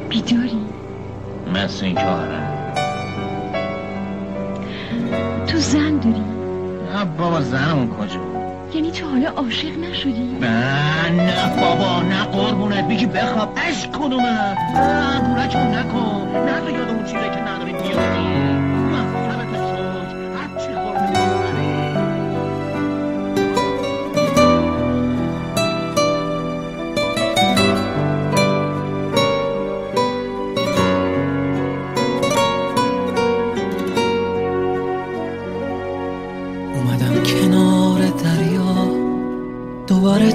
بیداری؟ مثل این که آره. تو زن داری؟ نه بابا، زنمون کجا؟ یعنی تو حالا عاشق نشدی؟ نه بابا، نه قربونت بگی بخواب. عشق کدومه؟ بورکمون نکن، نه تو یاد اون چیزه که نداری بیاری. مختبت شد هر چی خورده کنی. اومدم کنار دریا دوباره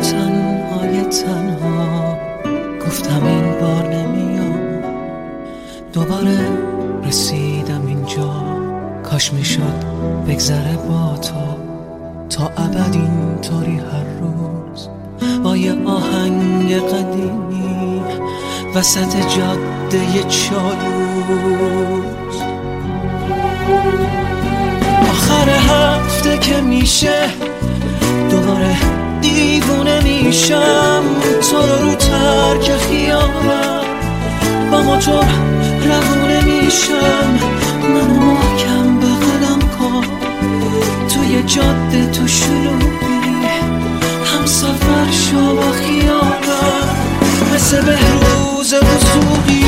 تنها گفتم این بار نمیام. دوباره رسیدم اینجا، کاش میشد بگذره با تو تا ابد اینطوری هر روز با یه آهنگ قدیمی وسط جاده چالوس. آخر هفته که میشه دوباره دیوونه میشم، تو رو ترک خیالم با موتور روونه میشم. منو محکم بغلم کن توی جاده تو شلوغی، هم سفر شو با خیالم مثل بهروز وسوقی.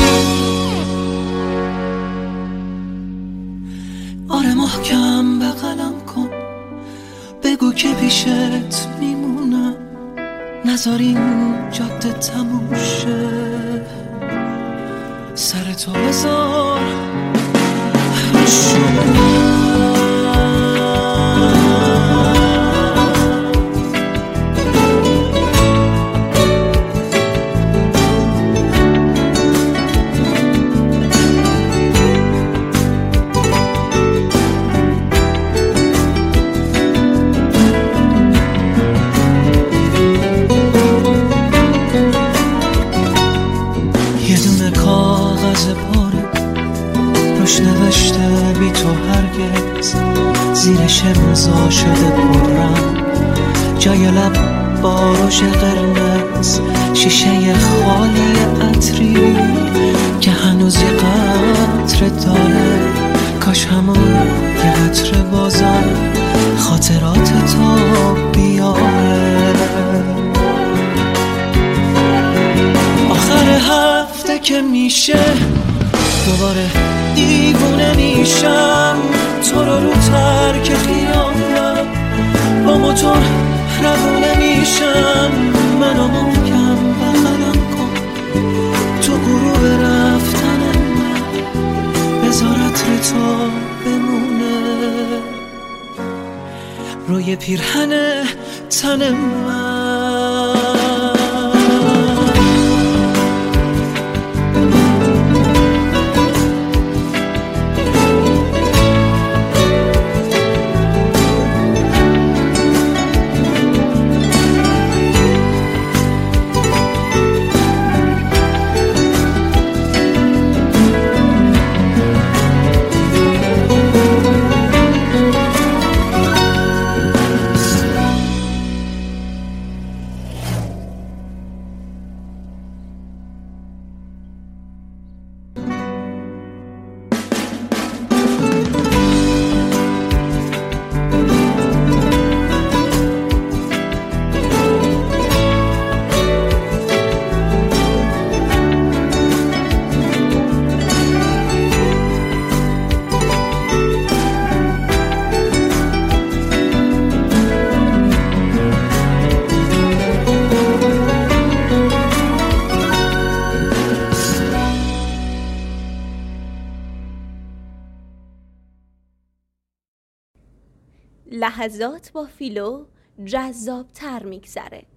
آره محکم بغلم کن، بگو که پیشت میمونم، نذار این جاده تموم شه. سر تو بذار زیرش امضا شده پرم، جای لب باروش قرمز، شیشه خالی عطری که هنوز یه قطره داره. کاش همون یه قطره بازم خاطرات تا بیاره. آخر هفته که میشه دوباره دیوونه میشم، تو رو ترک خیالم با موتور روونه میشم. منو محکم بغلم کن تو غروب رفتن من، بذار عطر تو بمونه روی پیرهن تن من. لحظات با فیلو جذاب‌تر میگذره.